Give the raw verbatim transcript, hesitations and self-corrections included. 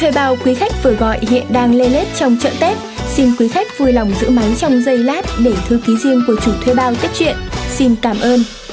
Thuê bao quý khách vừa gọi hiện đang lê lết trong chợ Tết. Xin quý khách vui lòng giữ máy trong giây lát để thư ký riêng của chủ thuê bao tiếp chuyện. Xin cảm ơn.